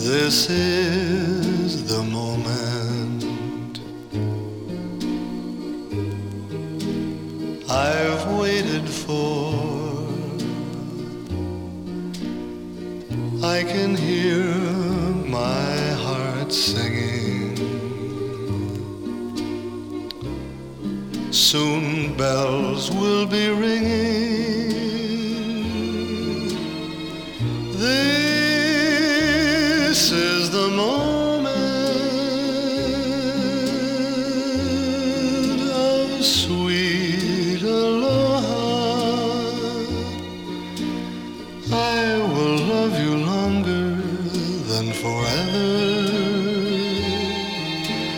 This is the moment I've waited for. I can hear my heart singing. Soon bells will be ringing. They